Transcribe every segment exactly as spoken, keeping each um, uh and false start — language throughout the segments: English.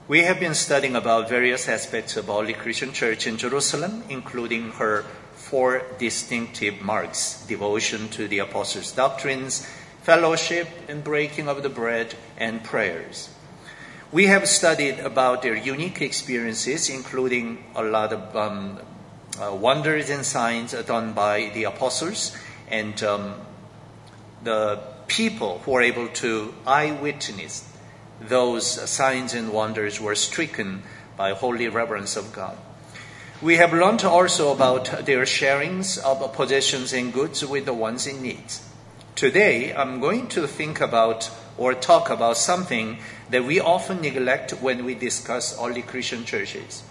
We have been studying about various aspects of Holy Christian Church in Jerusalem, including her four distinctive marks: devotion to the apostles' doctrines, fellowship and breaking of the bread, and prayers. We have studied about their unique experiences, including a lot of um, uh, wonders and signs done by the apostles, and um, the people who were able to eyewitness those signs and wonders were stricken by holy reverence of God. We have learned also about their sharings of possessions and goods with the ones in need. Today, I'm going to think about or talk about something that we often neglect when we discuss early Christian churches.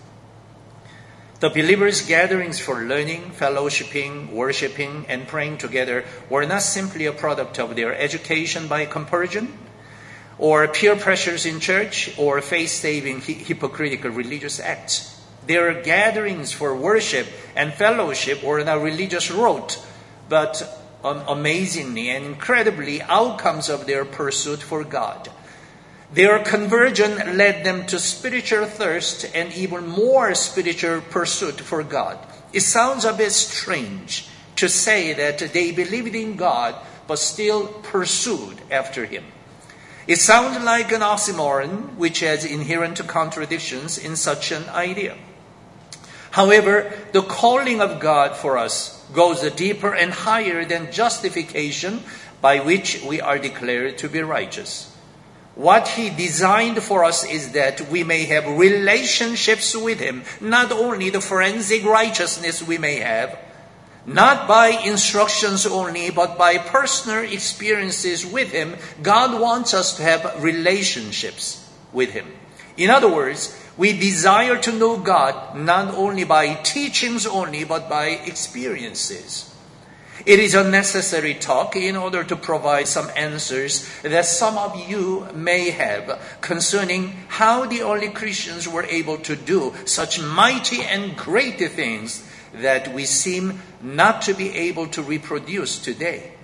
The believers' gatherings for learning, fellowshipping, worshiping, and praying together were not simply a product of their education by comparison, or peer pressures in church, or faith-saving hypocritical religious acts. Their gatherings for worship and fellowship were not religious rote, but um, amazingly and incredibly outcomes of their pursuit for God. Their conversion led them to spiritual thirst and even more spiritual pursuit for God. It sounds a bit strange to say that they believed in God but still pursued after Him. It sounds like an oxymoron, which has inherent contradictions in such an idea. However, the calling of God for us goes deeper and higher than justification by which we are declared to be righteous. What He designed for us is that we may have relationships with Him, not only the forensic righteousness we may have, not by instructions only, but by personal experiences with Him. God wants us to have relationships with Him. In other words, we desire to know God not only by teachings only, but by experiences. It is a necessary talk in order to provide some answers that some of you may have concerning how the early Christians were able to do such mighty and great things that we seem not to be able to reproduce today.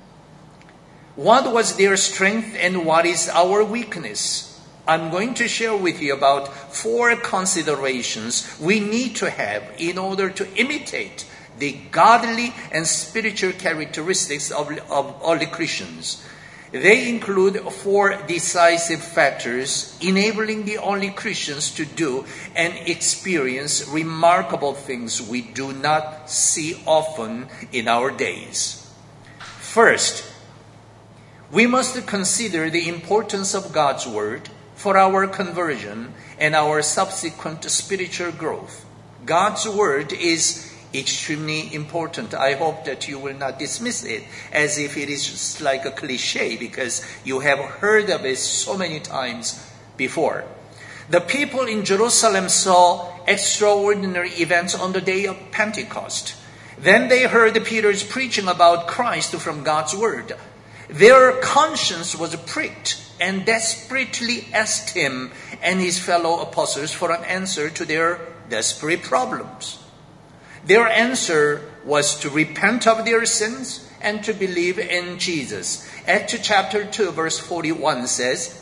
What was their strength and what is our weakness? I'm going to share with you about four considerations we need to have in order to imitate the godly and spiritual characteristics of, of early Christians. They include four decisive factors enabling the early Christians to do and experience remarkable things we do not see often in our days. First, we must consider the importance of God's Word for our conversion and our subsequent spiritual growth. God's Word is extremely important. I hope that you will not dismiss it as if it is just like a cliche, because you have heard of it so many times before. The people in Jerusalem saw extraordinary events on the day of Pentecost. Then they heard Peter's preaching about Christ from God's Word. Their conscience was pricked and desperately asked him and his fellow apostles for an answer to their desperate problems. Their answer was to repent of their sins and to believe in Jesus. Acts chapter two verse forty-one says,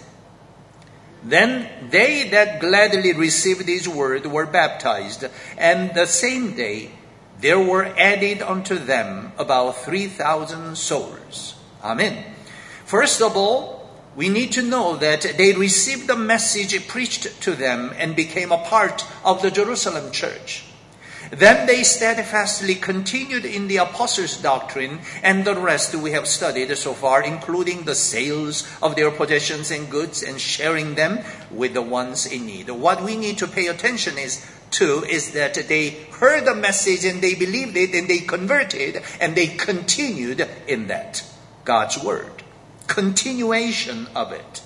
"Then they that gladly received His word were baptized, and the same day there were added unto them about three thousand souls." Amen. First of all, we need to know that they received the message preached to them and became a part of the Jerusalem church. Then they steadfastly continued in the apostles' doctrine, and the rest we have studied so far, including the sales of their possessions and goods and sharing them with the ones in need. What we need to pay attention is to is that they heard the message and they believed it and they converted and they continued in that. God's Word. Continuation of it.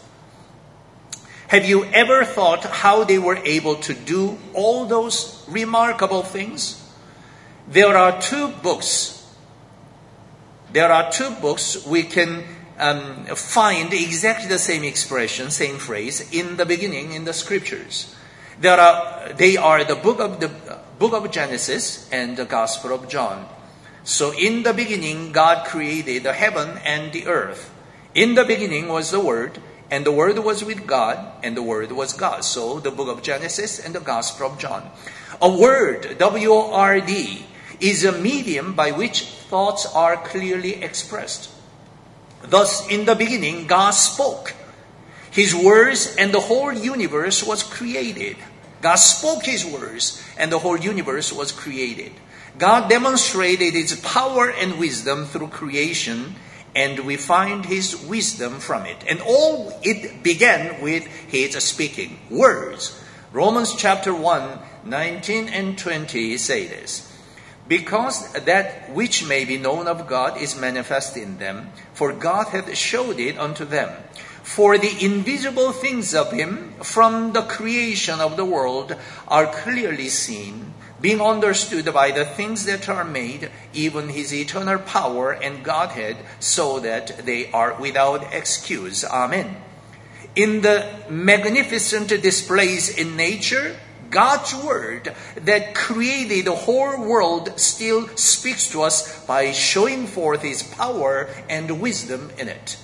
Have you ever thought how they were able to do all those remarkable things? There are two books. There are two books we can um, find exactly the same expression, same phrase in the beginning in the Scriptures. There are they are the book of the uh, book of Genesis and the Gospel of John. So in the beginning, God created the heaven and the earth. In the beginning was the Word, and the Word was with God, and the Word was God. So the book of Genesis and the Gospel of John. A word, W O R D, is a medium by which thoughts are clearly expressed. Thus, in the beginning, God spoke His words, and the whole universe was created. God spoke His words, and the whole universe was created. God demonstrated His power and wisdom through creation, and we find His wisdom from it. And all it began with His speaking. Words. Romans chapter one, nineteen and twenty say this. Because that which may be known of God is manifest in them, for God hath showed it unto them. For the invisible things of Him from the creation of the world are clearly seen, being understood by the things that are made, even His eternal power and Godhead, so that they are without excuse. Amen. In the magnificent displays in nature, God's Word that created the whole world still speaks to us by showing forth His power and wisdom in it.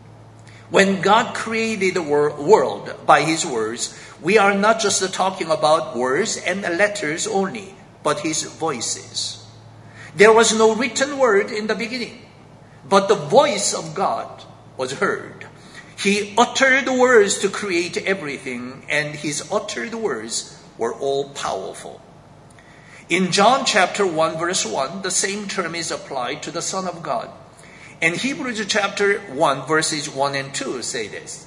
When God created the world by His words, we are not just talking about words and letters only, but His voices. There was no written word in the beginning, but the voice of God was heard. He uttered words to create everything, and His uttered words were all powerful. In John chapter one, verse one, the same term is applied to the Son of God. And Hebrews chapter one, verses one and two say this.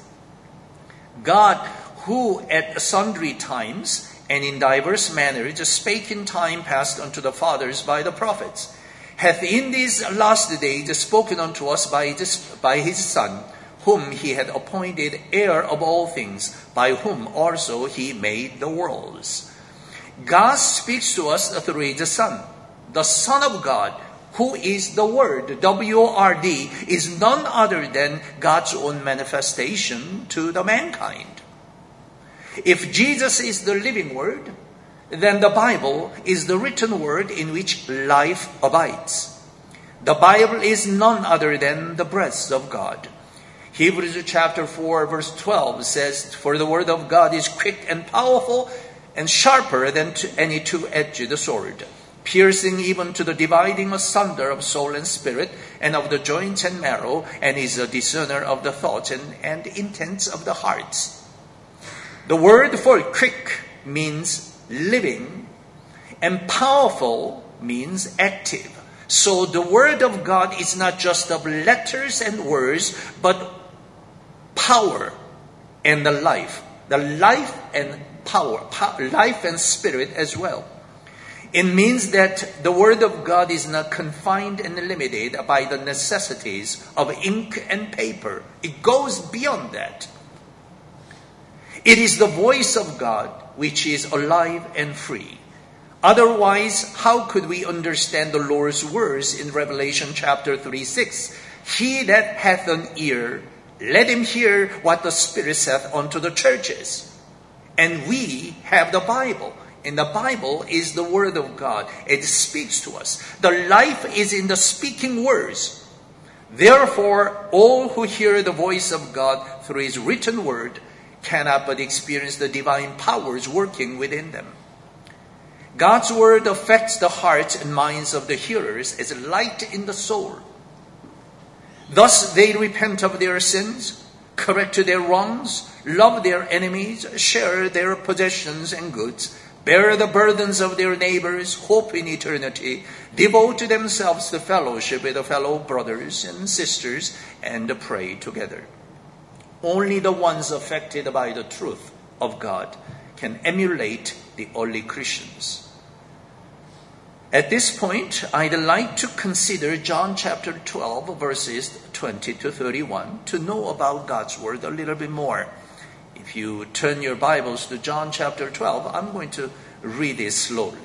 God, who at sundry times and in diverse manners spake in time past unto the fathers by the prophets, hath in these last days spoken unto us by, this, by His Son, whom He had appointed heir of all things, by whom also He made the worlds. God speaks to us through His Son. The Son of God, who is the Word, W O R D, is none other than God's own manifestation to the mankind. If Jesus is the living Word, then the Bible is the written Word in which life abides. The Bible is none other than the breath of God. Hebrews chapter four, verse twelve says, For the Word of God is quick and powerful and sharper than any two-edged sword, piercing even to the dividing asunder of soul and spirit, and of the joints and marrow, and is a discerner of the thoughts and, and intents of the hearts. The word for quick means living, and powerful means active. So the Word of God is not just of letters and words, but power and the life. The life and power, po- life and spirit as well. It means that the Word of God is not confined and limited by the necessities of ink and paper. It goes beyond that. It is the voice of God which is alive and free. Otherwise, how could we understand the Lord's words in Revelation chapter three, six? He that hath an ear, let him hear what the Spirit saith unto the churches. And we have the Bible. And the Bible is the Word of God. It speaks to us. The life is in the speaking words. Therefore, all who hear the voice of God through His written Word cannot but experience the divine powers working within them. God's Word affects the hearts and minds of the hearers as light in the soul. Thus they repent of their sins, correct their wrongs, love their enemies, share their possessions and goods, bear the burdens of their neighbors, hope in eternity, devote themselves to fellowship with the fellow brothers and sisters, and pray together. Only the ones affected by the truth of God can emulate the early Christians. At this point, I'd like to consider John chapter twelve, verses twenty to thirty-one, to know about God's Word a little bit more. If you turn your Bibles to John chapter twelve, I'm going to read it slowly.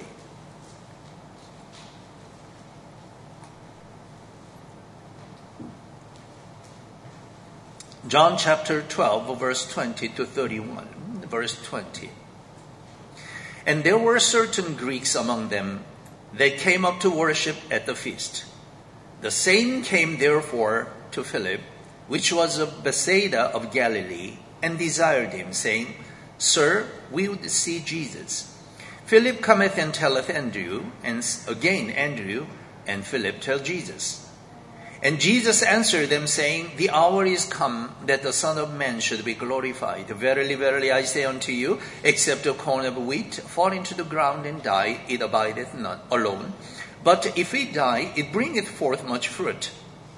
John chapter twelve, verse twenty to thirty-one. Verse twenty. And there were certain Greeks among them. They came up to worship at the feast. The same came therefore to Philip, which was of Bethsaida of Galilee, and desired him, saying, Sir, we would see Jesus. Philip cometh and telleth Andrew, and again Andrew and Philip tell Jesus. And Jesus answered them, saying, The hour is come that the Son of Man should be glorified. Verily, verily, I say unto you, except a corn of wheat fall into the ground and die, it abideth not alone. But if it die, it bringeth forth much fruit.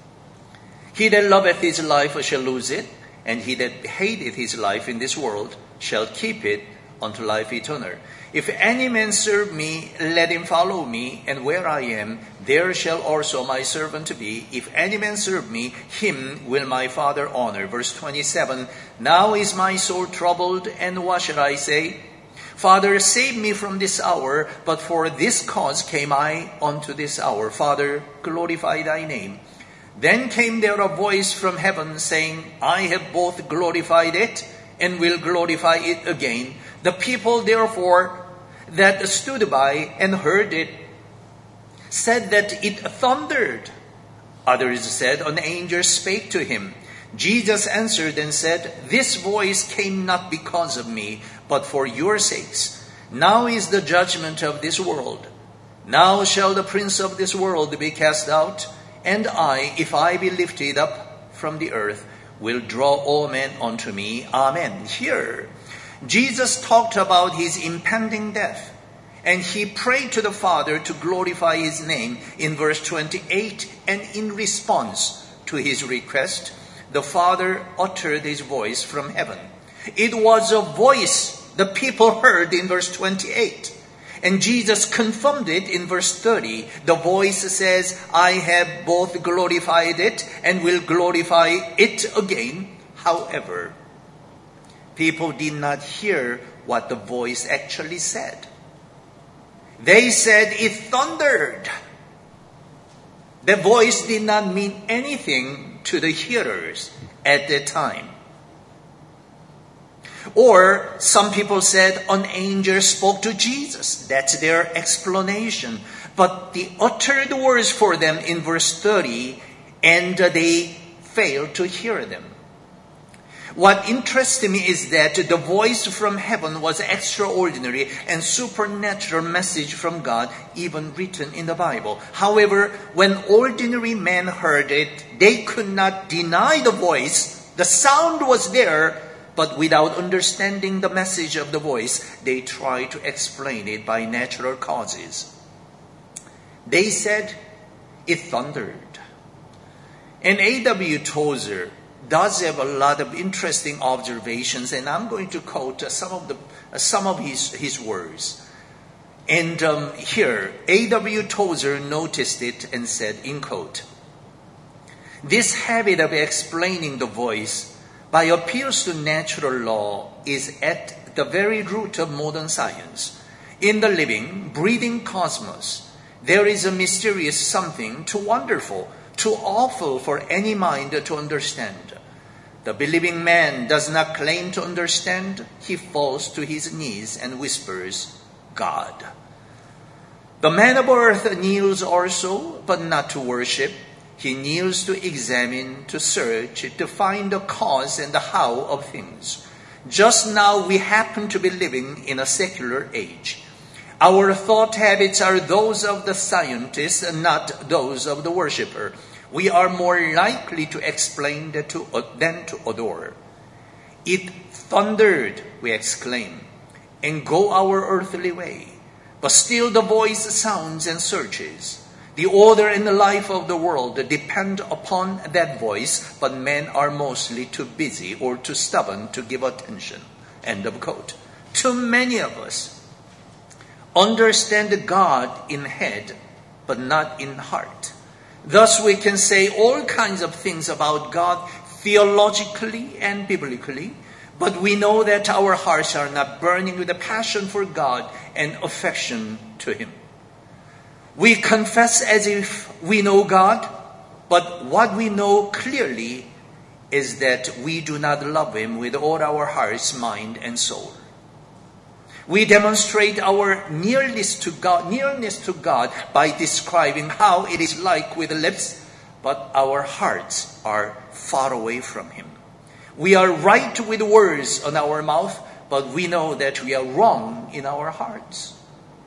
He that loveth his life shall lose it, and he that hateth his life in this world shall keep it unto life eternal. If any man serve me, let him follow me, and where I am, there shall also my servant be. If any man serve me, him will my Father honor. Verse twenty-seven, Now is my soul troubled, and what shall I say? Father, save me from this hour, but for this cause came I unto this hour. Father, glorify thy name. Then came there a voice from heaven, saying, I have both glorified it, and will glorify it again. The people therefore that stood by and heard it said that it thundered. Others said, An angel spake to him. Jesus answered and said, This voice came not because of me, but for your sakes. Now is the judgment of this world. Now shall the prince of this world be cast out. And I, if I be lifted up from the earth, will draw all men unto me. Amen. Here, Jesus talked about his impending death, and he prayed to the Father to glorify his name in verse twenty-eight, and in response to his request, the Father uttered his voice from heaven. It was a voice the people heard in verse twenty-eight, and Jesus confirmed it in verse thirty. The voice says, I have both glorified it and will glorify it again. However, people did not hear what the voice actually said. They said it thundered. The voice did not mean anything to the hearers at that time. Or some people said an angel spoke to Jesus. That's their explanation. But the uttered words for them in verse thirty, and they failed to hear them. What interests me is that the voice from heaven was extraordinary and supernatural message from God, even written in the Bible. However, when ordinary men heard it, they could not deny the voice. The sound was there, but without understanding the message of the voice, they tried to explain it by natural causes. They said it thundered. And A W Tozer does have a lot of interesting observations, and I'm going to quote uh, some of the uh, some of his his words. And um, here, A W Tozer noticed it and said, in quote, "This habit of explaining the voice by appeals to natural law is at the very root of modern science. In the living, breathing cosmos, there is a mysterious something too wonderful, too awful for any mind to understand. The believing man does not claim to understand. He falls to his knees and whispers, God. The man of earth kneels also, but not to worship. He kneels to examine, to search, to find the cause and the how of things. Just now we happen to be living in a secular age. Our thought habits are those of the scientist and not those of the worshiper. We are more likely to explain than to, than to adore. It thundered, we exclaim, and go our earthly way. But still the voice sounds and searches. The order and the life of the world depend upon that voice, but men are mostly too busy or too stubborn to give attention." End of quote. Too many of us understand God in head, but not in heart. Thus we can say all kinds of things about God theologically and biblically, but we know that our hearts are not burning with a passion for God and affection to Him. We confess as if we know God, but what we know clearly is that we do not love Him with all our hearts, mind, and soul. We demonstrate our nearness to God, nearness to God by describing how it is like with the lips, but our hearts are far away from Him. We are right with words on our mouth, but we know that we are wrong in our hearts.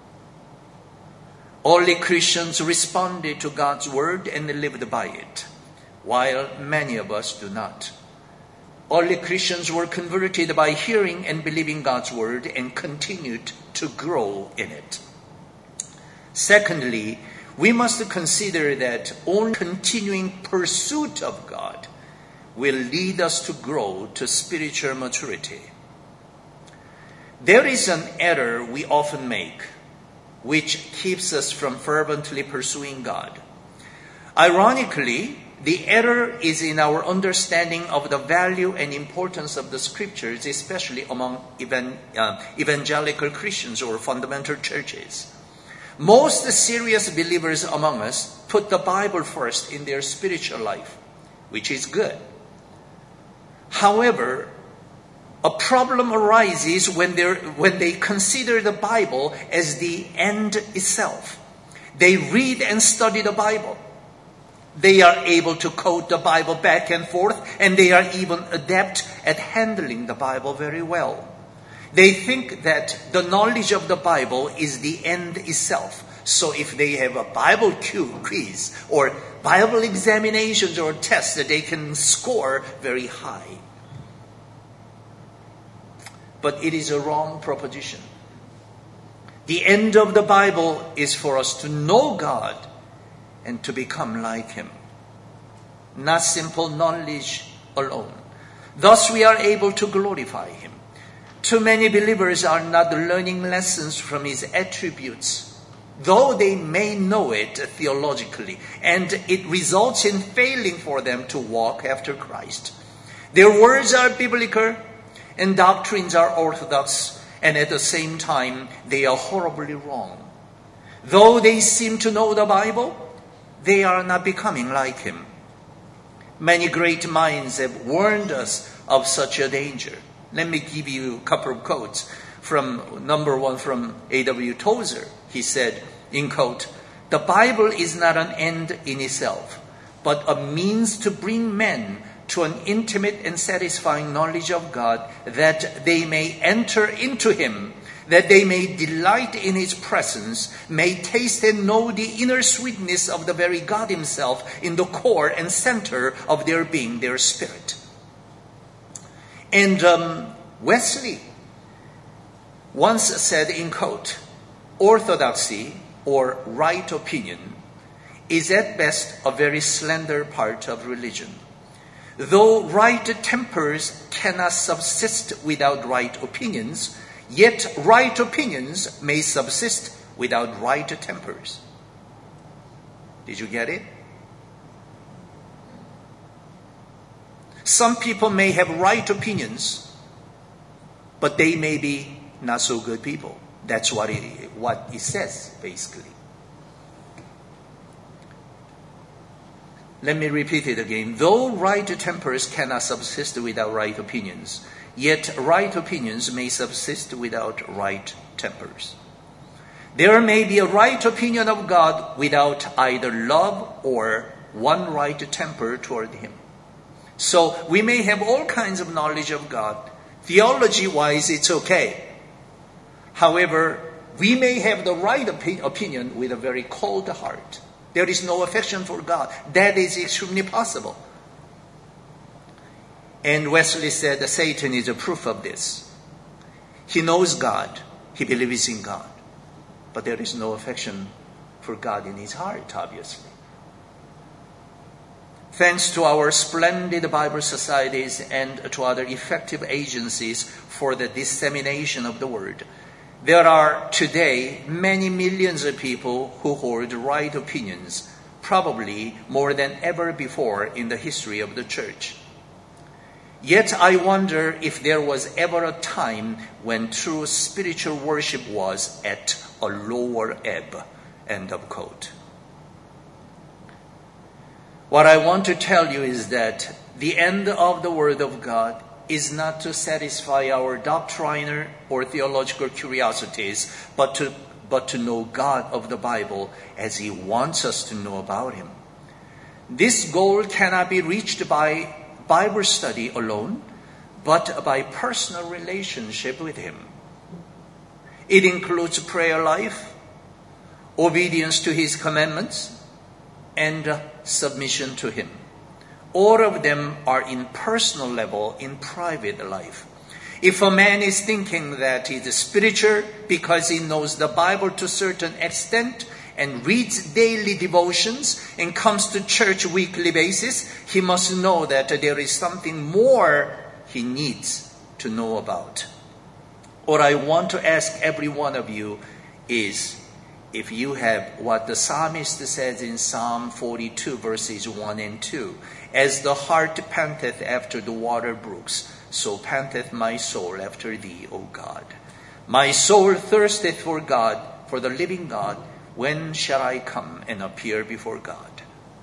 Early Christians responded to God's word and lived by it, while many of us do not. Early Christians were converted by hearing and believing God's word and continued to grow in it. Secondly, we must consider that only continuing pursuit of God will lead us to grow to spiritual maturity. There is an error we often make, which keeps us from fervently pursuing God. Ironically, the error is in our understanding of the value and importance of the Scriptures, especially among evan- uh, evangelical Christians or fundamental churches. Most serious believers among us put the Bible first in their spiritual life, which is good. However, a problem arises when, when they consider the Bible as the end itself. They read and study the Bible. They are able to quote the Bible back and forth, and they are even adept at handling the Bible very well. They think that the knowledge of the Bible is the end itself. So if they have a Bible quiz or Bible examinations or tests, that they can score very high. But it is a wrong proposition. The end of the Bible is for us to know God and to become like Him, not simple knowledge alone. Thus we are able to glorify Him. Too many believers are not learning lessons from His attributes, though they may know it theologically, and it results in failing for them to walk after Christ. Their words are biblical and doctrines are orthodox, and at the same time they are horribly wrong. Though they seem to know the Bible, they are not becoming like Him. Many great minds have warned us of such a danger. Let me give you a couple of quotes. From number one, from A W Tozer. He said, in quote, "The Bible is not an end in itself, but a means to bring men to an intimate and satisfying knowledge of God, that they may enter into Him, that they may delight in His presence, may taste and know the inner sweetness of the very God Himself in the core and center of their being, their spirit." And um, Wesley once said, in quote, "Orthodoxy, or right opinion, is at best a very slender part of religion. Though right tempers cannot subsist without right opinions, yet right opinions may subsist without right tempers." Did you get it? Some people may have right opinions, but they may be not so good people. That's what it, what it says, basically. Let me repeat it again. Though right tempers cannot subsist without right opinions, yet right opinions may subsist without right tempers. There may be a right opinion of God without either love or one right temper toward Him. So we may have all kinds of knowledge of God. Theology-wise, it's okay. However, we may have the right opi- opinion with a very cold heart. There is no affection for God. That is extremely possible. And Wesley said that Satan is a proof of this. He knows God. He believes in God. But there is no affection for God in his heart, obviously. Thanks to our splendid Bible societies and to other effective agencies for the dissemination of the Word, there are today many millions of people who hold right opinions, probably more than ever before in the history of the church. Yet I wonder if there was ever a time when true spiritual worship was at a lower ebb. End of quote. What I want to tell you is that the end of the Word of God is not to satisfy our doctrinal or theological curiosities, but to, but to know God of the Bible as He wants us to know about Him. This goal cannot be reached by Bible study alone, but by personal relationship with Him. It includes prayer life, obedience to His commandments, and submission to Him. All of them are in personal level, in private life. If a man is thinking that he is spiritual because he knows the Bible to a certain extent and reads daily devotions and comes to church weekly basis, he must know that there is something more he needs to know about. What I want to ask every one of you is, if you have what the psalmist says in Psalm forty-two, verses one and two, as the hart panteth after the water brooks, so panteth my soul after thee, O God. My soul thirsteth for God, for the living God. When shall I come and appear before God?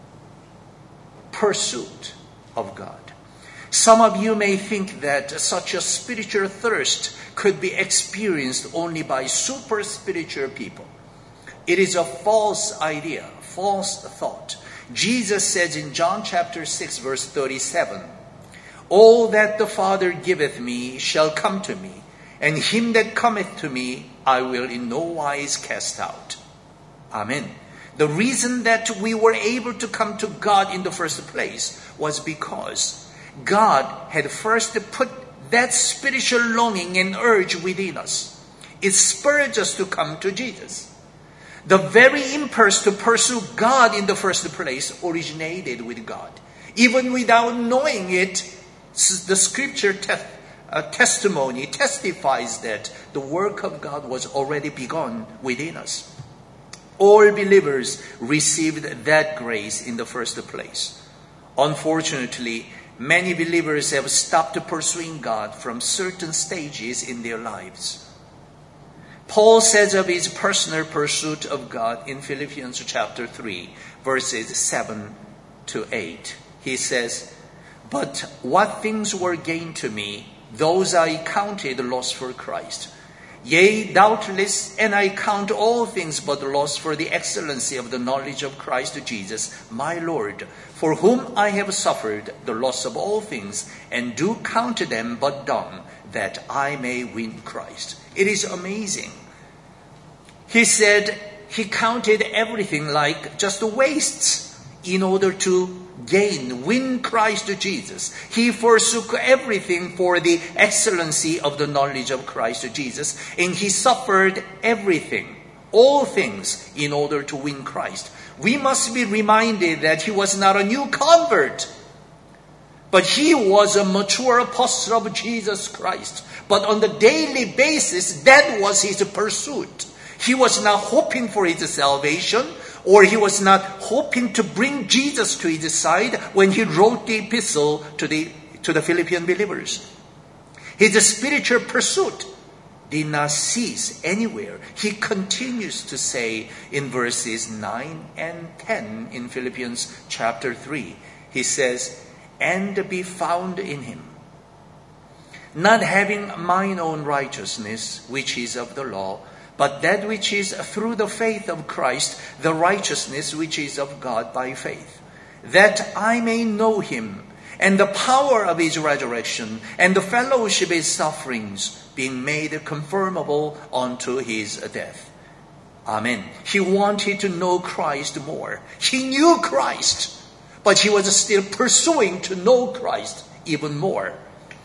Pursuit of God. Some of you may think that such a spiritual thirst could be experienced only by super spiritual people. It is a false idea, false thought. Jesus says in John chapter six, verse thirty-seven, all that the Father giveth me shall come to me, and him that cometh to me I will in no wise cast out. Amen. The reason that we were able to come to God in the first place was because God had first put that spiritual longing and urge within us. It spurred us to come to Jesus. The very impulse to pursue God in the first place originated with God. Even without knowing it, the scripture te- uh, testimony testifies that the work of God was already begun within us. All believers received that grace in the first place. Unfortunately, many believers have stopped pursuing God from certain stages in their lives. Paul says of his personal pursuit of God in Philippians chapter three, verses seven to eight. He says, but what things were gained to me, those I counted loss for Christ. Yea, doubtless, and I count all things but loss for the excellency of the knowledge of Christ Jesus, my Lord, for whom I have suffered the loss of all things, and do count them but dung, that I may win Christ. It is amazing. He said he counted everything like just wastes in order to gain, win Christ Jesus. He forsook everything for the excellency of the knowledge of Christ Jesus, and he suffered everything, all things, in order to win Christ. We must be reminded that he was not a new convert, but he was a mature apostle of Jesus Christ. But on the daily basis, that was his pursuit. He was not hoping for his salvation, or he was not hoping to bring Jesus to his side when he wrote the epistle to the, to the Philippian believers. His spiritual pursuit did not cease anywhere. He continues to say in verses nine and ten in Philippians chapter three, he says, and be found in him, not having mine own righteousness, which is of the law, but that which is through the faith of Christ, the righteousness which is of God by faith, that I may know him, and the power of his resurrection, and the fellowship of his sufferings, being made conformable unto his death. Amen. He wanted to know Christ more. He knew Christ, but he was still pursuing to know Christ even more.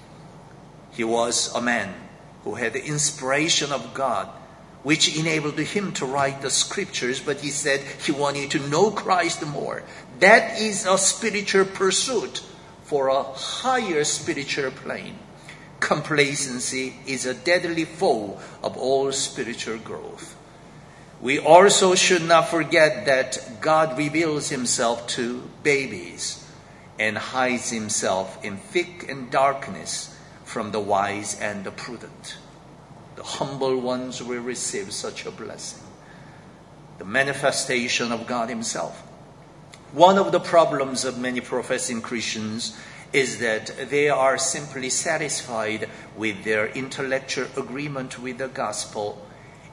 He was a man who had the inspiration of God, which enabled him to write the scriptures, but he said he wanted to know Christ more. That is a spiritual pursuit for a higher spiritual plane. Complacency is a deadly foe of all spiritual growth. We also should not forget that God reveals himself to babies and hides himself in thick and darkness from the wise and the prudent. The humble ones will receive such a blessing. The manifestation of God himself. One of the problems of many professing Christians is that they are simply satisfied with their intellectual agreement with the gospel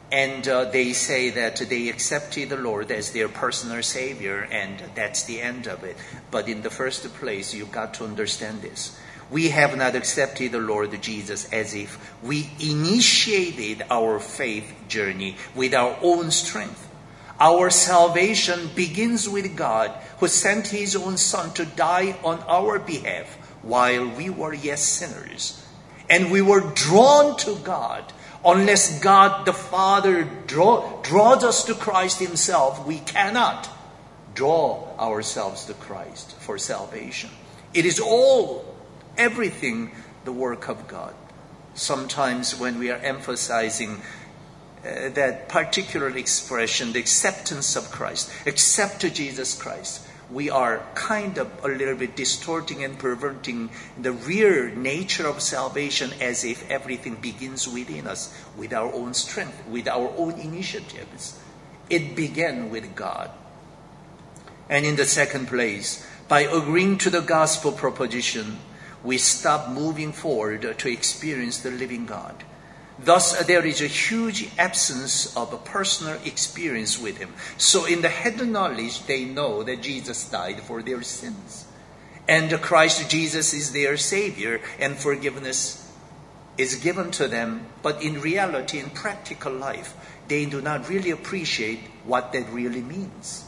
And uh, they say that they accepted the Lord as their personal Savior, and that's the end of it. But in the first place, you've got to understand this. We have not accepted the Lord Jesus as if we initiated our faith journey with our own strength. Our salvation begins with God, who sent His own Son to die on our behalf while we were yet sinners. And we were drawn to God. Unless God the Father draw, draws us to Christ Himself, we cannot draw ourselves to Christ for salvation. It is all, everything, the work of God. Sometimes when we are emphasizing uh, that particular expression, the acceptance of Christ, accept Jesus Christ, we are kind of a little bit distorting and perverting the real nature of salvation as if everything begins within us, with our own strength, with our own initiatives. It began with God. And in the second place, by agreeing to the gospel proposition, we stop moving forward to experience the living God. Thus, there is a huge absence of a personal experience with Him. So in the head knowledge, they know that Jesus died for their sins. And Christ Jesus is their Savior, and forgiveness is given to them. But in reality, in practical life, they do not really appreciate what that really means.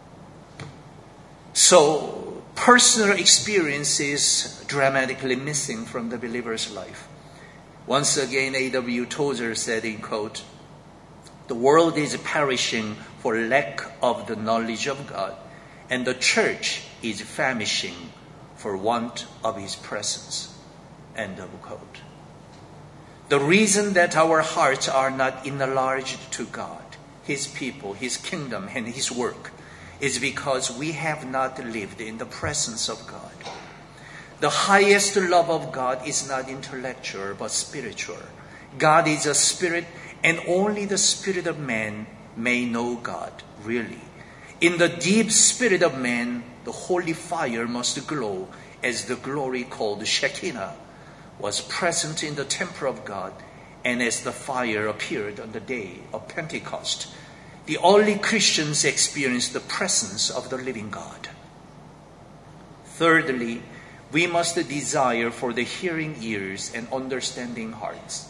So, personal experience is dramatically missing from the believer's life. Once again, A W Tozer said, in quote, "The world is perishing for lack of the knowledge of God, and the church is famishing for want of His presence." End of quote. The reason that our hearts are not enlarged to God, His people, His kingdom, and His work is because we have not lived in the presence of God. The highest love of God is not intellectual, but spiritual. God is a spirit, and only the spirit of man may know God, really. In the deep spirit of man, the holy fire must glow, as the glory called Shekinah was present in the temple of God, and as the fire appeared on the day of Pentecost. The early Christians experienced the presence of the living God. Thirdly, we must desire for the hearing ears and understanding hearts.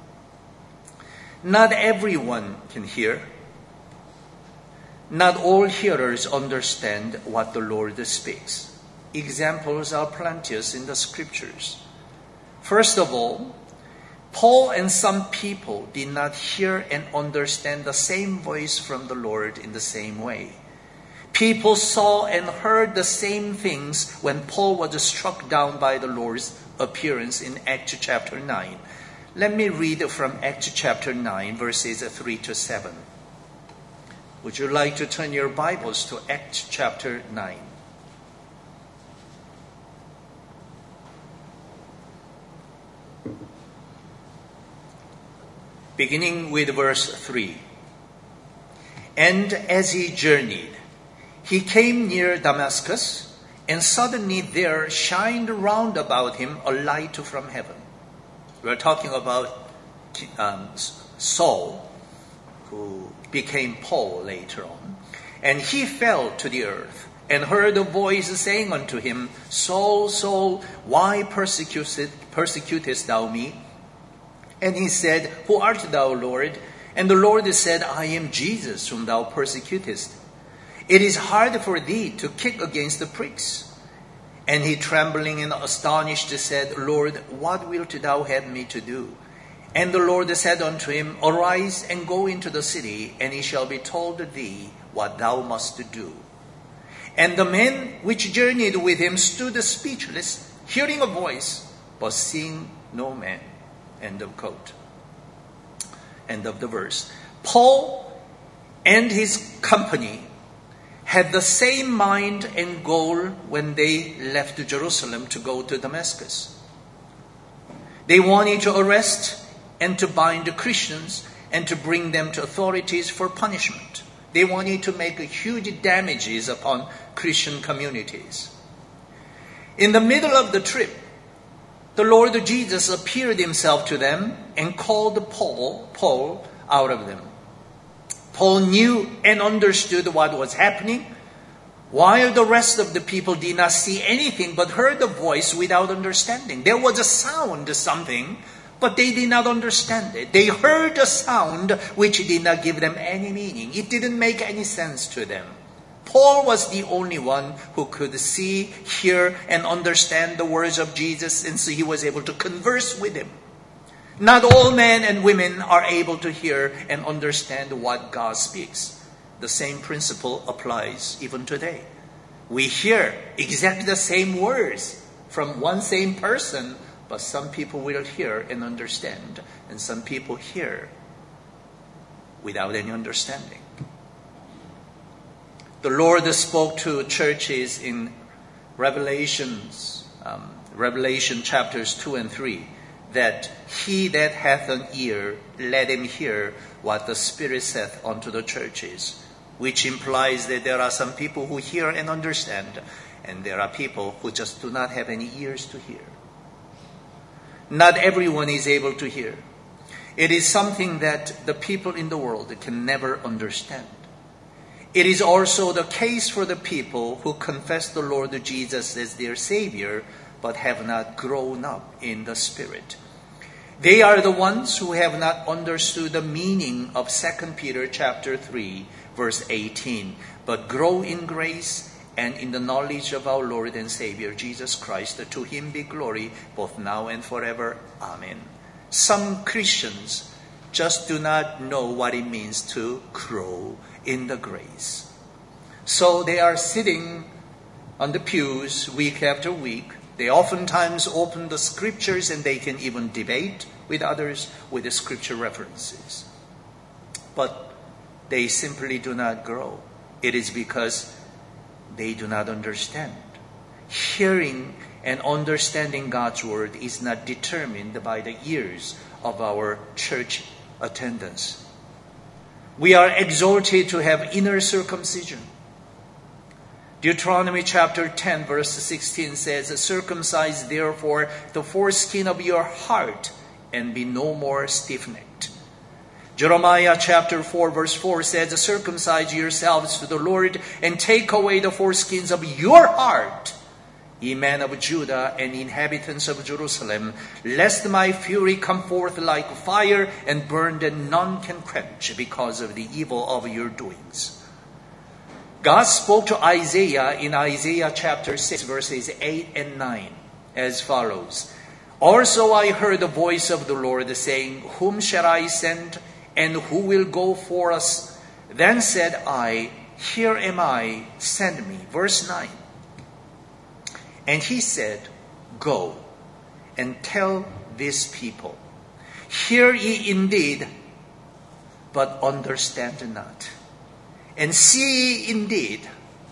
Not everyone can hear. Not all hearers understand what the Lord speaks. Examples are plenteous in the scriptures. First of all, Paul and some people did not hear and understand the same voice from the Lord in the same way. People saw and heard the same things when Paul was struck down by the Lord's appearance in Acts chapter nine. Let me read from Acts chapter nine, verses three to seven. Would you like to turn your Bibles to Acts chapter nine? Beginning with verse three. "And as he journeyed, he came near Damascus, and suddenly there shined round about him a light from heaven." We're talking about um, Saul, who became Paul later on. "And he fell to the earth, and heard a voice saying unto him, Saul, Saul, why persecutest, persecutest thou me? And he said, Who art thou, Lord? And the Lord said, I am Jesus, whom thou persecutest. It is hard for thee to kick against the pricks. And he, trembling and astonished, said, Lord, what wilt thou have me to do? And the Lord said unto him, Arise and go into the city, and it shall be told thee what thou must do. And the men which journeyed with him stood speechless, hearing a voice, but seeing no man. End of quote. End of the verse. Paul and his company had the same mind and goal when they left Jerusalem to go to Damascus. They wanted to arrest and to bind the Christians and to bring them to authorities for punishment. They wanted to make huge damages upon Christian communities. In the middle of the trip, the Lord Jesus appeared himself to them and called Paul, Paul out of them. Paul knew and understood what was happening, while the rest of the people did not see anything but heard the voice without understanding. There was a sound, something, but they did not understand it. They heard a sound which did not give them any meaning. It didn't make any sense to them. Paul was the only one who could see, hear, and understand the words of Jesus, and so he was able to converse with him. Not all men and women are able to hear and understand what God speaks. The same principle applies even today. We hear exactly the same words from one same person, but some people will hear and understand, and some people hear without any understanding. The Lord spoke to churches in Revelations, um, Revelation chapters two and three, that he that hath an ear, let him hear what the Spirit saith unto the churches, which implies that there are some people who hear and understand, and there are people who just do not have any ears to hear. Not everyone is able to hear. It is something that the people in the world can never understand. It is also the case for the people who confess the Lord Jesus as their Savior, but have not grown up in the Spirit. They are the ones who have not understood the meaning of Second Peter chapter three, verse eighteen, but grow in grace and in the knowledge of our Lord and Savior Jesus Christ. To him be glory both now and forever. Amen. Some Christians just do not know what it means to grow in the grace. So they are sitting on the pews week after week. They oftentimes open the scriptures and they can even debate with others with the scripture references. But they simply do not grow. It is because they do not understand. Hearing and understanding God's word is not determined by the years of our church attendance. We are exhorted to have inner circumcision. Deuteronomy chapter ten verse sixteen says, circumcise therefore the foreskin of your heart and be no more stiff-necked. Jeremiah chapter four verse four says, circumcise yourselves to the Lord and take away the foreskins of your heart, ye men of Judah and inhabitants of Jerusalem, lest my fury come forth like fire and burn that none can quench because of the evil of your doings. God spoke to Isaiah in Isaiah chapter six verses eight and nine as follows. Also I heard the voice of the Lord saying, whom shall I send and who will go for us? Then said I, here am I, send me. Verse nine. And he said, go and tell this people, hear ye indeed, but understand not. And see ye indeed,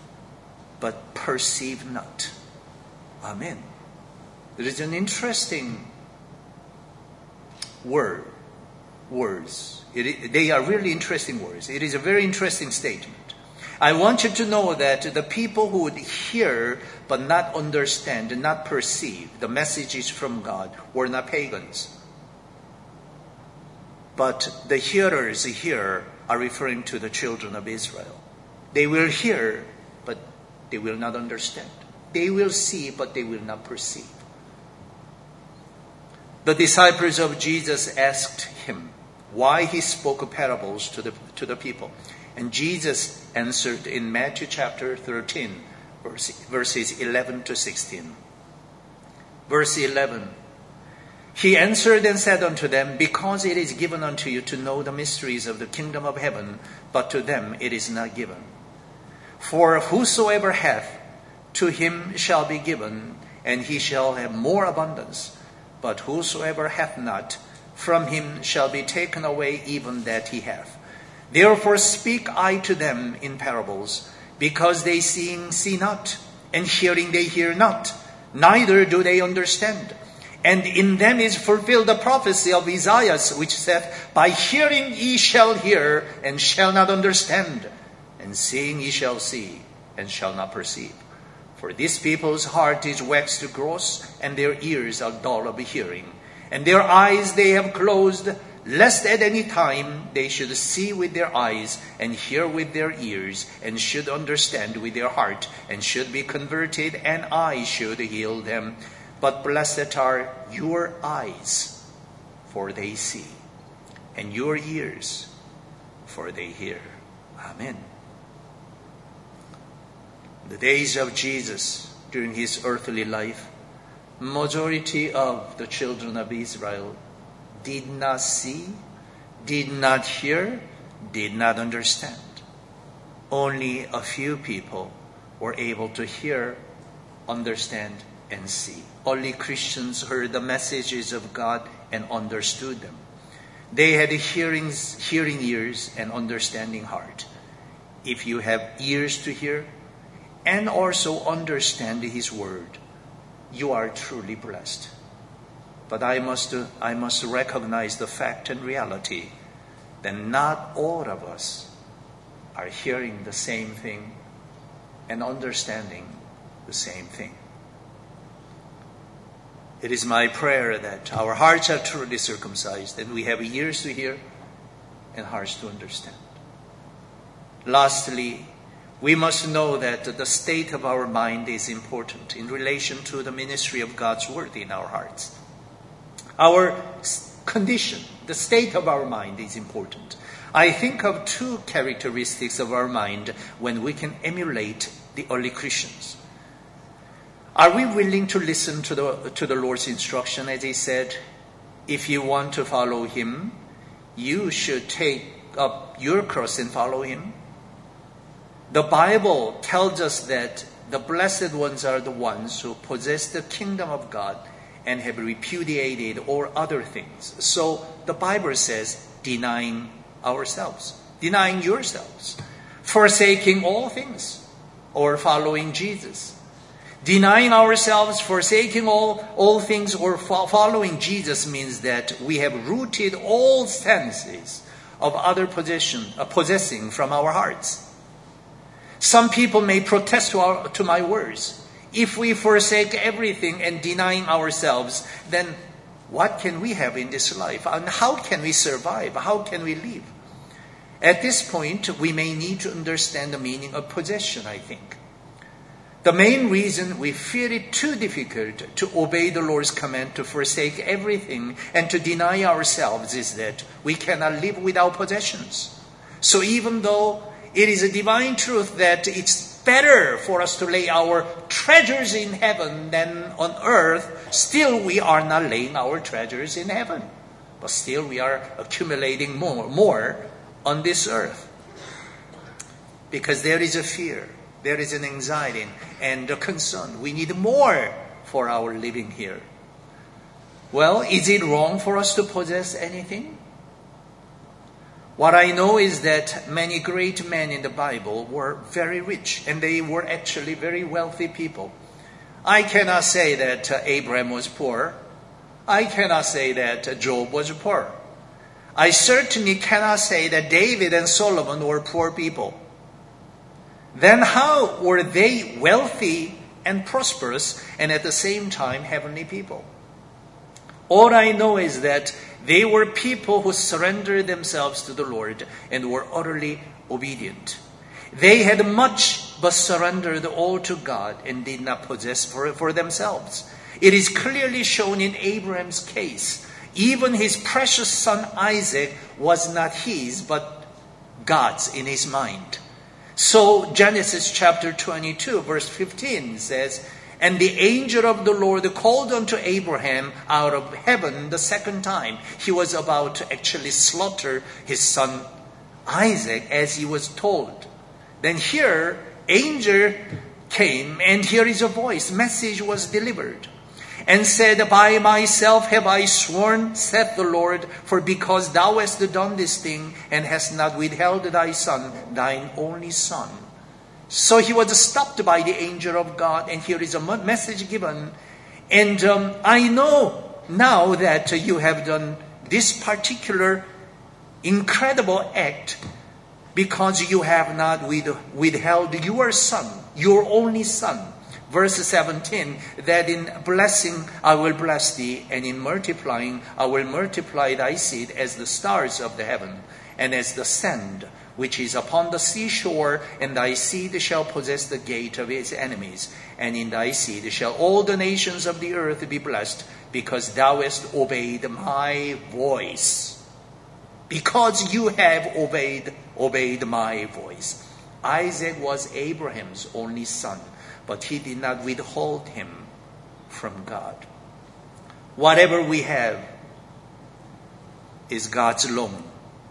but perceive not. Amen. There is an interesting word, words. It, they are really interesting words. It is a very interesting statement. I want you to know that the people who would hear but not understand and not perceive the messages from God were not pagans. But the hearers here are referring to the children of Israel. They will hear, but they will not understand. They will see, but they will not perceive. The disciples of Jesus asked him why he spoke parables to the, to the people. And Jesus answered in Matthew chapter thirteen, verse, verses eleven to sixteen. Verse eleven. He answered and said unto them, because it is given unto you to know the mysteries of the kingdom of heaven, but to them it is not given. For whosoever hath, to him shall be given, and he shall have more abundance. But whosoever hath not, from him shall be taken away even that he hath. Therefore speak I to them in parables, because they seeing see not, and hearing they hear not, neither do they understand. And in them is fulfilled the prophecy of Isaiah, which saith, by hearing ye shall hear, and shall not understand, and seeing ye shall see, and shall not perceive. For this people's heart is waxed gross, and their ears are dull of hearing. And their eyes they have closed, lest at any time they should see with their eyes and hear with their ears and should understand with their heart and should be converted, and I should heal them. But blessed are your eyes, for they see, and your ears, for they hear. Amen. The days of Jesus during his earthly life, majority of the children of Israel did not see, did not hear, did not understand. Only a few people were able to hear, understand, and see. Only Christians heard the messages of God and understood them. They had hearings, hearing ears and understanding heart. If you have ears to hear and also understand his word, you are truly blessed. But I must, I must recognize the fact and reality that not all of us are hearing the same thing and understanding the same thing. It is my prayer that our hearts are truly circumcised and we have ears to hear and hearts to understand. Lastly, we must know that the state of our mind is important in relation to the ministry of God's word in our hearts. Our condition, the state of our mind is important. I think of two characteristics of our mind when we can emulate the early Christians. Are we willing to listen to the, to the Lord's instruction, as he said, if you want to follow him, you should take up your cross and follow him? The Bible tells us that the blessed ones are the ones who possess the kingdom of God and have repudiated all other things. So the Bible says, denying ourselves, denying yourselves, forsaking all things, or following Jesus. Denying ourselves, forsaking all, all things, or fo- following Jesus means that we have rooted all senses of other possession, uh, possessing from our hearts. Some people may protest to, our, to my words. If we forsake everything and denying ourselves, then what can we have in this life? And how can we survive? How can we live? At this point, we may need to understand the meaning of possession, I think. The main reason we feel it too difficult to obey the Lord's command to forsake everything and to deny ourselves is that we cannot live without possessions. So even though it is a divine truth that it's better for us to lay our treasures in heaven than on earth, still we are not laying our treasures in heaven. But still we are accumulating more, more on this earth. Because there is a fear, there is an anxiety and a concern. We need more for our living here. Well, is it wrong for us to possess anything? What I know is that many great men in the Bible were very rich, and they were actually very wealthy people. I cannot say that uh, Abraham was poor. I cannot say that uh, Job was poor. I certainly cannot say that David and Solomon were poor people. Then how were they wealthy and prosperous and at the same time heavenly people? All I know is that they were people who surrendered themselves to the Lord and were utterly obedient. They had much but surrendered all to God and did not possess for, for themselves. It is clearly shown in Abraham's case. Even his precious son Isaac was not his but God's in his mind. So Genesis chapter twenty-two verse fifteen says, "And the angel of the Lord called unto Abraham out of heaven the second time." He was about to actually slaughter his son Isaac as he was told. Then here, angel came and here is a voice. Message was delivered. And said, "By myself have I sworn, saith the Lord, for because thou hast done this thing, and hast not withheld thy son, thine only son." So he was stopped by the angel of God, and here is a message given. And um, I know now that you have done this particular incredible act because you have not with, withheld your son, your only son, Verse seventeen, that in blessing I will bless thee, and in multiplying I will multiply thy seed as the stars of the heaven, and as the sand which is upon the seashore, and thy seed shall possess the gate of his enemies. And in thy seed shall all the nations of the earth be blessed, because thou hast obeyed my voice. Because you have obeyed, obeyed my voice. Isaac was Abraham's only son, but he did not withhold him from God. Whatever we have is God's loan.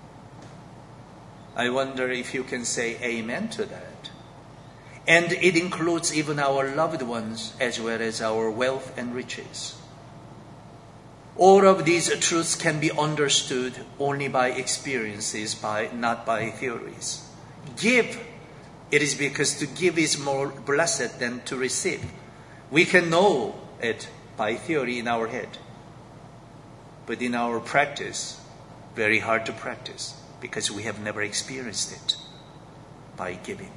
I wonder if you can say amen to that. And it includes even our loved ones as well as our wealth and riches. All of these truths can be understood only by experiences, by not by theories. Give. It is because to give is more blessed than to receive. We can know it by theory in our head. But in our practice, very hard to practice because we have never experienced it by giving.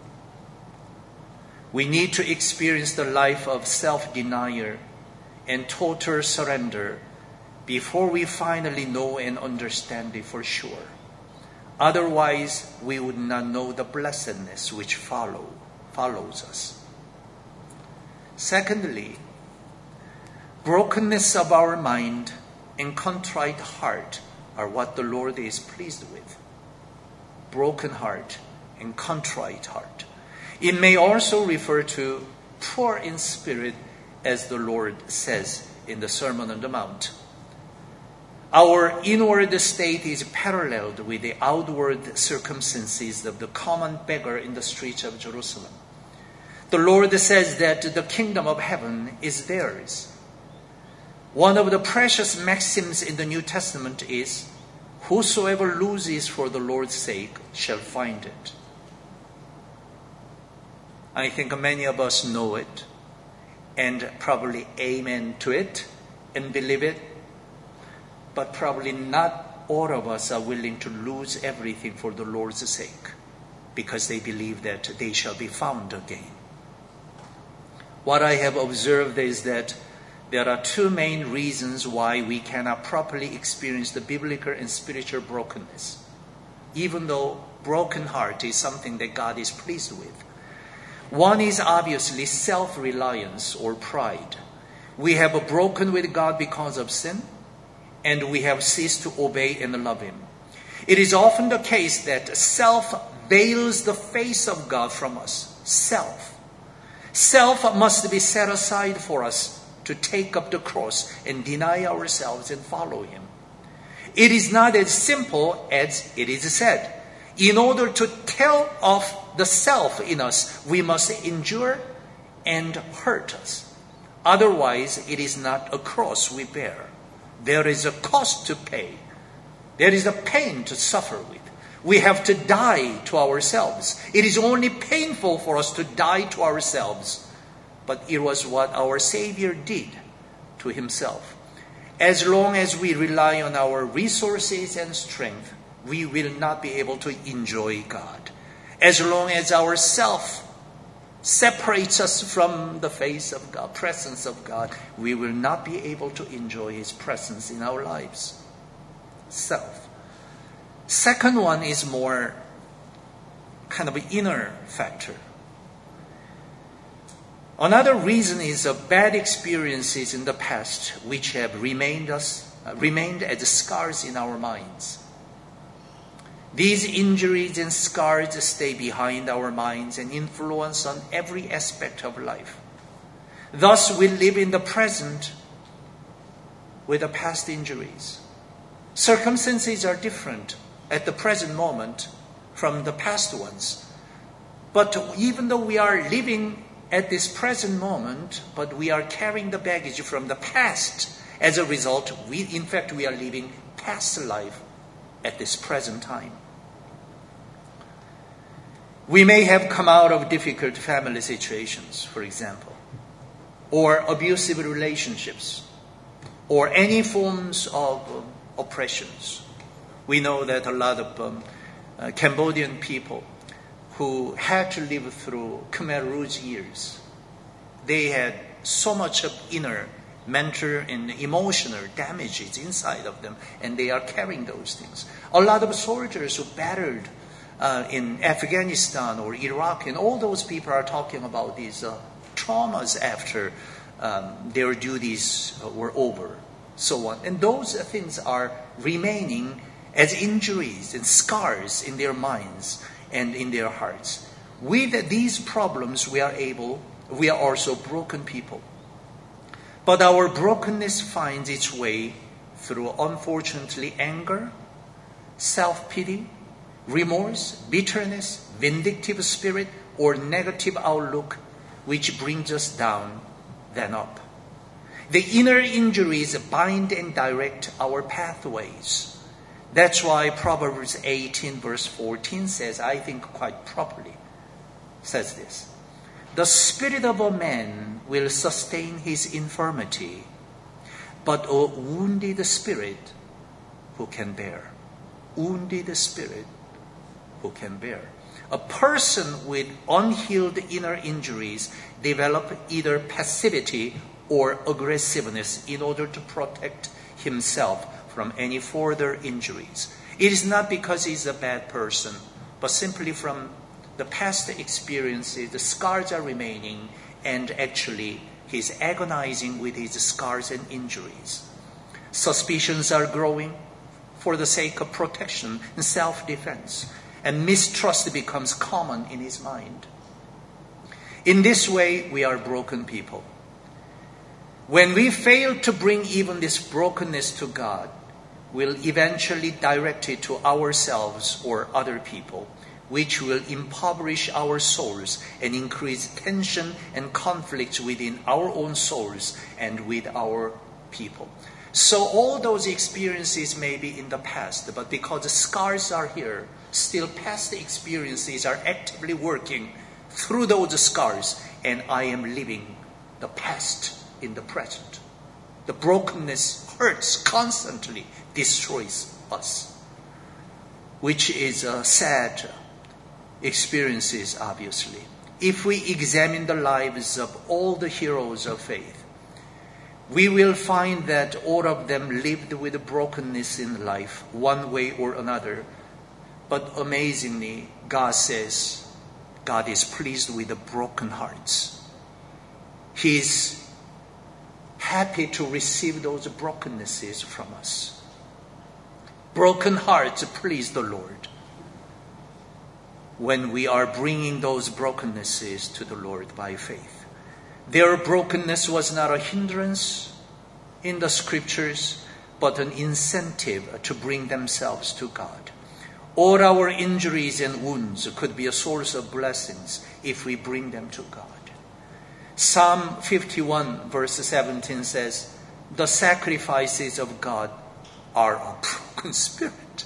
We need to experience the life of self-denial and total surrender before we finally know and understand it for sure. Otherwise, we would not know the blessedness which follow, follows us. Secondly, brokenness of our mind and contrite heart are what the Lord is pleased with. Broken heart and contrite heart. It may also refer to poor in spirit, as the Lord says in the Sermon on the Mount. Our inward state is paralleled with the outward circumstances of the common beggar in the streets of Jerusalem. The Lord says that the kingdom of heaven is theirs. One of the precious maxims in the New Testament is, whosoever loses for the Lord's sake shall find it. I think many of us know it and probably amen to it and believe it. But probably not all of us are willing to lose everything for the Lord's sake because they believe that they shall be found again. What I have observed is that there are two main reasons why we cannot properly experience the biblical and spiritual brokenness, even though broken heart is something that God is pleased with. One is obviously self-reliance or pride. We have broken with God because of sin, and we have ceased to obey and love Him. It is often the case that self veils the face of God from us. Self. Self must be set aside for us to take up the cross and deny ourselves and follow Him. It is not as simple as it is said. In order to tell off the self in us, we must endure and hurt us. Otherwise, it is not a cross we bear. There is a cost to pay. There is a pain to suffer with. We have to die to ourselves. It is only painful for us to die to ourselves. But it was what our Savior did to Himself. As long as we rely on our resources and strength, we will not be able to enjoy God. As long as our self separates us from the face of God, presence of God, we will not be able to enjoy His presence in our lives. Self. Second one is more kind of an inner factor. Another reason is the bad experiences in the past which have remained us uh, remained as scars in our minds. These injuries and scars stay behind our minds and influence on every aspect of life. Thus, we live in the present with the past injuries. Circumstances are different at the present moment from the past ones. But even though we are living at this present moment, but we are carrying the baggage from the past, as a result, we, in fact, we are living past life at this present time. We may have come out of difficult family situations, for example, or abusive relationships, or any forms of um, oppressions. We know that a lot of um, uh, Cambodian people who had to live through Khmer Rouge years They had so much of inner, mental, and emotional damages inside of them, and they are carrying those things. A lot of soldiers who battled uh, in Afghanistan or Iraq, and all those people are talking about these uh, traumas after um, their duties uh, were over, so on. And those things are remaining as injuries and scars in their minds and in their hearts. With these problems, we are able, we are also broken people. But our brokenness finds its way through, unfortunately, anger, self-pity, remorse, bitterness, vindictive spirit, or negative outlook, which brings us down, then up. The inner injuries bind and direct our pathways. That's why Proverbs eighteen verse fourteen says, I think quite properly, says this: the spirit of a man will sustain his infirmity, but a wounded spirit who can bear. Wounded spirit who can bear. A person with unhealed inner injuries develop either passivity or aggressiveness in order to protect himself from any further injuries. It is not because he's a bad person, but simply from the past experiences, the scars are remaining, and actually he's agonizing with his scars and injuries. Suspicions are growing for the sake of protection and self-defense, and mistrust becomes common in his mind. In this way, we are broken people. When we fail to bring even this brokenness to God, we'll eventually direct it to ourselves or other people, which will impoverish our souls and increase tension and conflicts within our own souls and with our people. So all those experiences may be in the past, but because the scars are here, still past experiences are actively working through those scars, and I am living the past in the present. The brokenness hurts constantly, destroys us, which is a sad experiences, obviously. If we examine the lives of all the heroes of faith, we will find that all of them lived with brokenness in life, one way or another. But amazingly, God says, God is pleased with the broken hearts. He is happy to receive those brokennesses from us. Broken hearts please the Lord when we are bringing those brokennesses to the Lord by faith. Their brokenness was not a hindrance in the scriptures, but an incentive to bring themselves to God. All our injuries and wounds could be a source of blessings if we bring them to God. Psalm fifty-one verse seventeen says, the sacrifices of God are a broken spirit.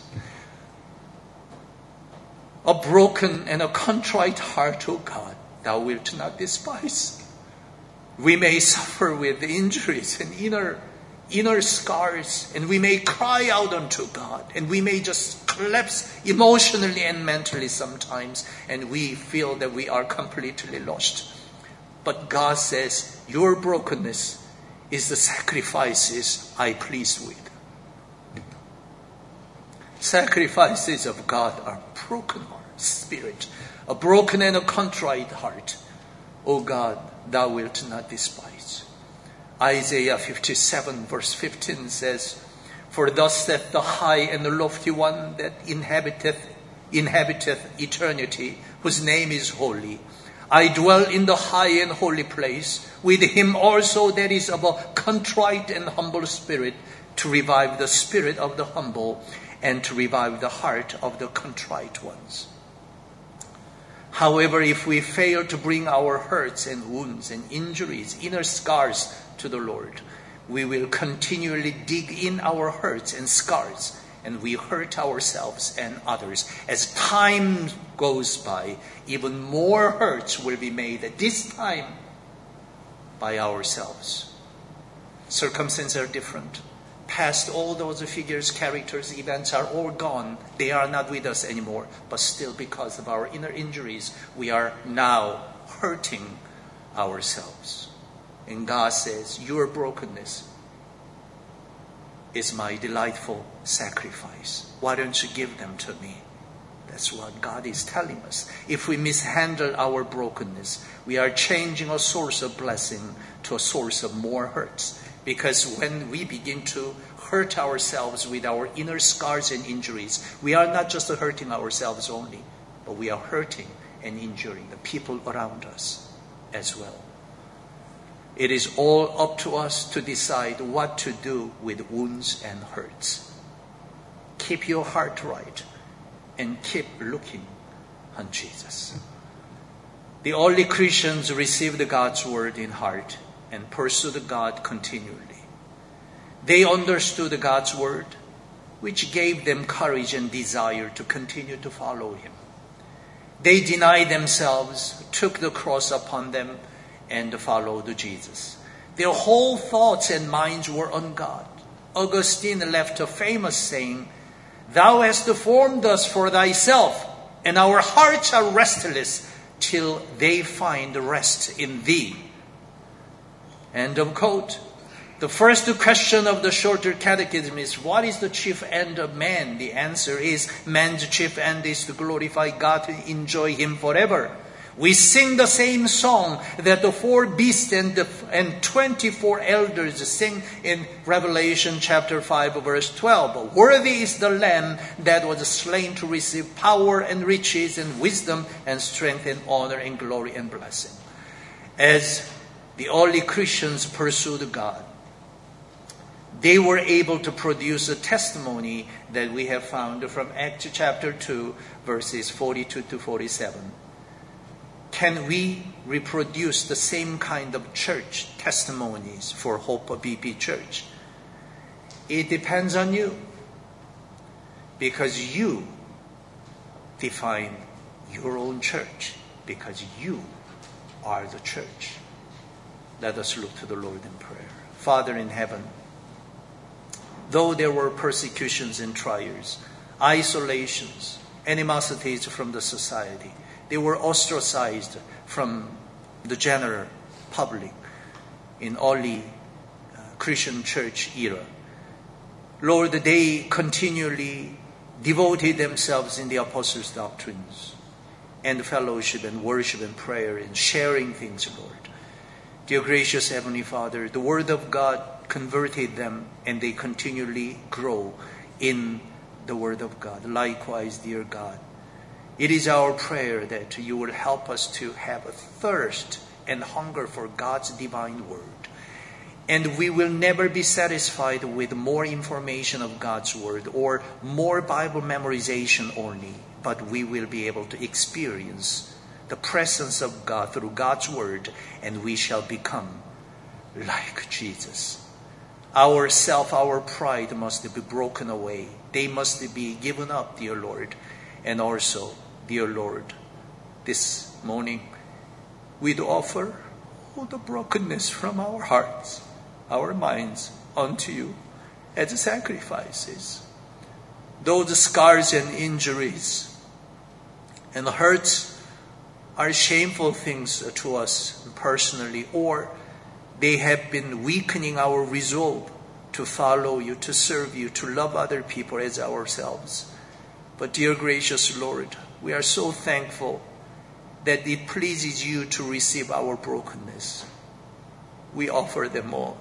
A broken and a contrite heart, O God, thou wilt not despise. We may suffer with injuries and inner, inner scars, and we may cry out unto God, and we may just collapse emotionally and mentally sometimes, and we feel that we are completely lost. But God says, your brokenness is the sacrifices I please with. Sacrifices of God are broken heart, spirit, a broken and a contrite heart. O God, thou wilt not despise. Isaiah fifty-seven verse fifteen says, for thus saith the high and the lofty one that inhabiteth, inhabiteth eternity, whose name is holy. I dwell in the high and holy place, with him also that is of a contrite and humble spirit, to revive the spirit of the humble, and to revive the heart of the contrite ones. However, if we fail to bring our hurts and wounds and injuries, inner scars to the Lord, we will continually dig in our hurts and scars, and we hurt ourselves and others. As time goes by, even more hurts will be made, at this time, by ourselves. Circumstances are different. Past all those figures, characters, events are all gone. They are not with us anymore. But still, because of our inner injuries, we are now hurting ourselves. And God says, your brokenness is my delightful sacrifice. Why don't you give them to me? That's what God is telling us. If we mishandle our brokenness, we are changing a source of blessing to a source of more hurts. Because when we begin to hurt ourselves with our inner scars and injuries, we are not just hurting ourselves only, but we are hurting and injuring the people around us as well. It is all up to us to decide what to do with wounds and hurts. Keep your heart right and keep looking on Jesus. The early Christians received God's word in heart and pursued God continually. They understood God's word, which gave them courage and desire to continue to follow Him. They denied themselves, took the cross upon them, and followed Jesus. Their whole thoughts and minds were on God. Augustine left a famous saying, "Thou hast formed us for thyself, and our hearts are restless till they find rest in thee." End of quote. The first question of the Shorter Catechism is, what is the chief end of man? The answer is, man's chief end is to glorify God, to enjoy Him forever. We sing the same song that the four beasts and, the, and twenty-four elders sing in Revelation chapter five, verse twelve. Worthy is the Lamb that was slain to receive power and riches and wisdom and strength and honor and glory and blessing. As the early Christians pursued God, they were able to produce a testimony that we have found from Acts chapter two, verses forty-two to forty-seven. Can we reproduce the same kind of church testimonies for Hope of B P Church? It depends on you, because you define your own church, because you are the church. Let us look to the Lord in prayer. Father in heaven, though there were persecutions and trials, isolations, animosities from the society, they were ostracized from the general public in early uh, Christian church era. Lord, they continually devoted themselves in the apostles' doctrines and fellowship and worship and prayer and sharing things, Lord. Dear gracious Heavenly Father, the Word of God converted them and they continually grow in the Word of God. Likewise, dear God, it is our prayer that you will help us to have a thirst and hunger for God's divine word. And we will never be satisfied with more information of God's word or more Bible memorization only, but we will be able to experience the presence of God through God's word, and we shall become like Jesus. Our self, our pride must be broken away. They must be given up, dear Lord. And also, dear Lord, this morning we'd offer all the brokenness from our hearts, our minds, unto you as sacrifices. Those scars and injuries and hurts are shameful things to us personally, or they have been weakening our resolve to follow you, to serve you, to love other people as ourselves. But dear gracious Lord, we are so thankful that it pleases you to receive our brokenness. We offer them all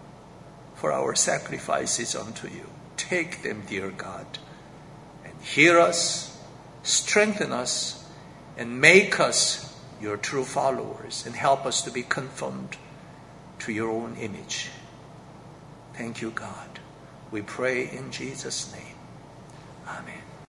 for our sacrifices unto you. Take them, dear God, and hear us, strengthen us, and make us your true followers, and help us to be conformed to your own image. Thank you, God. We pray in Jesus' name. Amen.